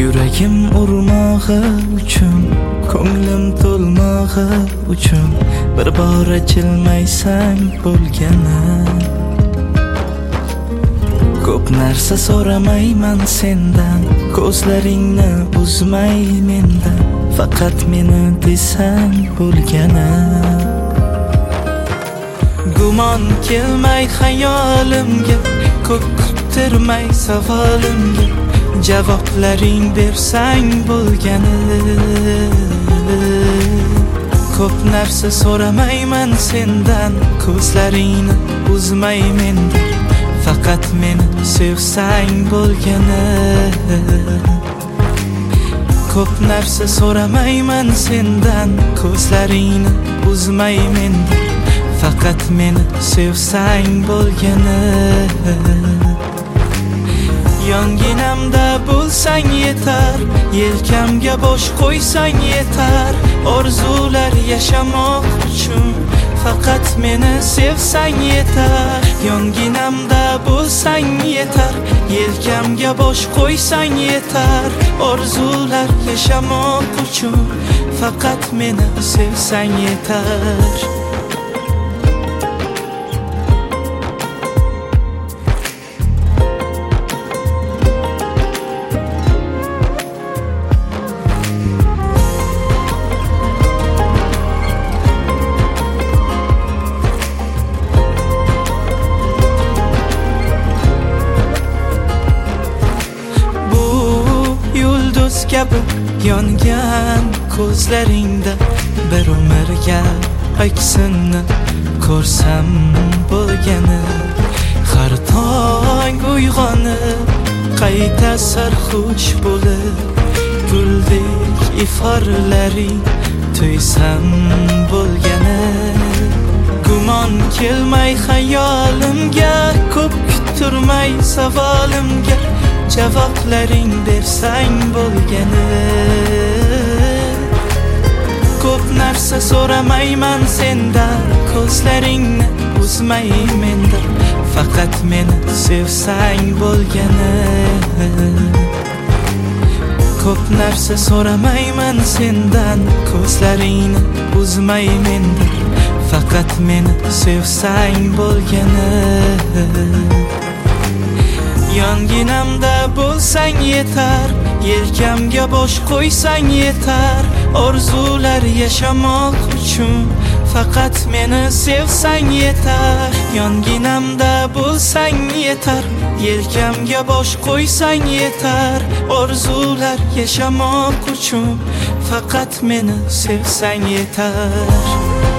Yuragim urmog'i uchun, ko'nglim to'lmog'i uchun bir bora jilmaysang bo'lgani. Ko'p narsa so'ramayman sendan, ko'zlaringni uzmay mendan, faqat meni desang bo'lgani. Gumon kelmay xayolimga, ko'p kuttirmay savolimga javoblaring bersang bo'lgani. Ko'p narsa so'ramayman sendan, ko'zlaringni uzmay mendan, faqat meni sevsang bo'lgani. Ko'p narsa so'ramayman sendan, ko'zlaringni uzmay mendan, faqat meni sevsang bo'lgani. Yonginamda bo'lsang yetar, yelkamga bosh qo'ysang yetar. Orzular yashamoq uchun faqat meni sevsang yetar. Yonginamda bo'lsang yetar, yelkamga bosh qo'ysang yetar. Orzular yashamoq uchun faqat meni sevsang yetar. Kabi yongan ko'zlaringda bir umrga aksini ko'rsam bo'lgani. Har tong uyg'onib qayta sarxush bo'lib, guldek iforlaring to'ysam bo'lgani. Gumon kelmay xayolimga, ko'p kuttirmay savolimga javoblaring bersang bo'lgani. Ko'p narsa so'ramayman sendan, ko'zlaringni uzmay mendan, faqat meni sevsang bo'lgani. Ko'p narsa so'ramayman sendan, ko'zlaringni uzmay mendan, faqat meni sevsang bo'lgani. Yonginamda bo'lsang yetar, yelkamga bosh qo'ysang yetar. Orzular yashamoq uchun faqat meni sevsang yetar. Yonginamda bo'lsang yetar, yelkamga bosh qo'ysang yetar. Orzular yashamoq uchun faqat meni sevsang yetar.